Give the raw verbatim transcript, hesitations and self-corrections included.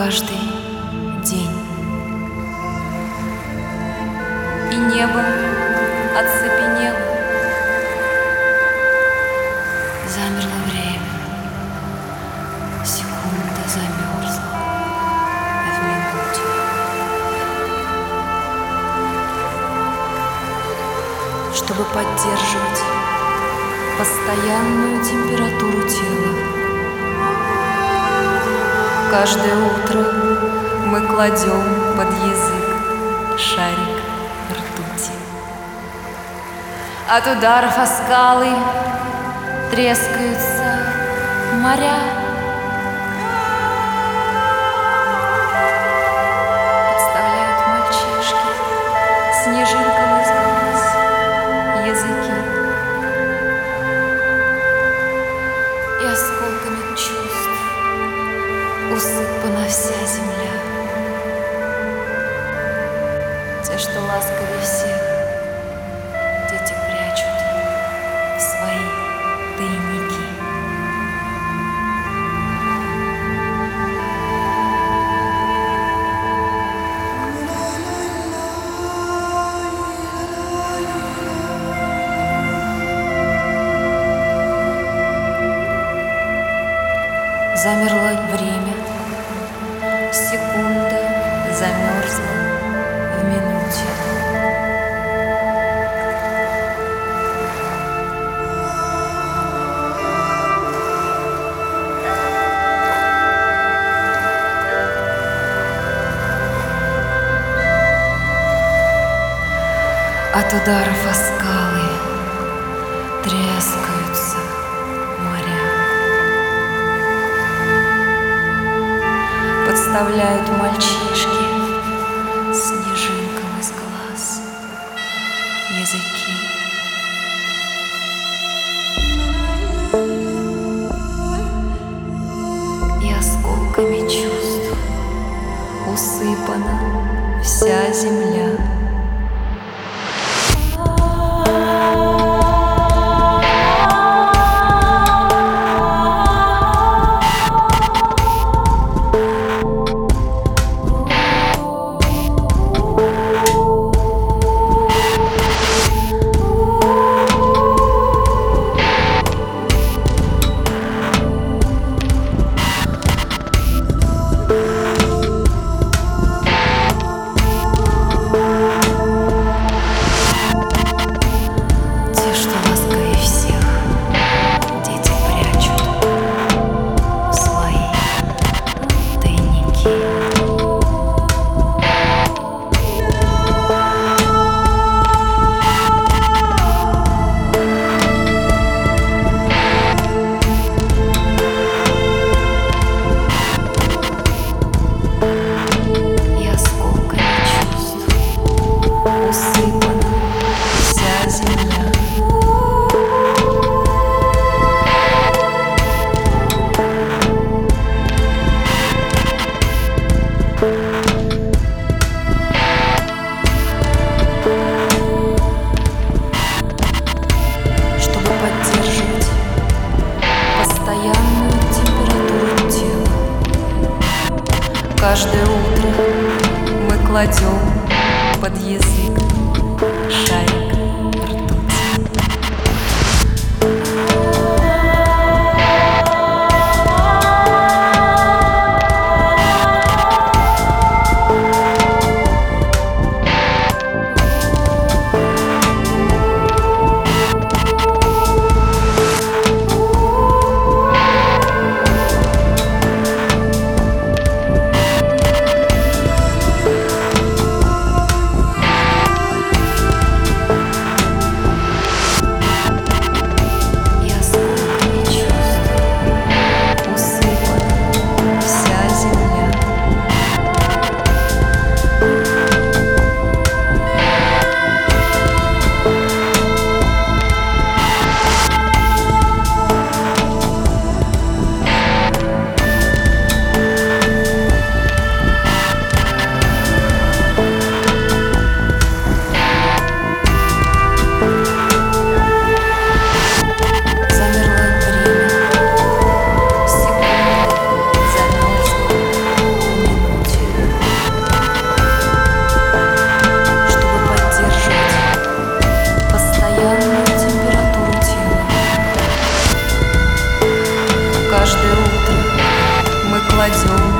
каждый день. И небо оцепенело, замерло время, секунда замерзла в минуте. Чтобы поддерживать постоянную температуру тела, каждое утро мы кладем под язык шарик ртути. От ударов о скалы трескаются моря. Подставляют мальчишки снежинкам из глаз языки и осколками чувств усыпана вся земля. Те, что ласковее всех, дети прячут в свои тайники. Замерло время, секунда замерзла в минуте. От ударов о скалы трескаются моря. Подставляют мальчишки снежинкам из глаз языки. И осколками чувств усыпана вся земля. Каждое утро мы кладем под язык шарик ртути. каждое утро мы кладем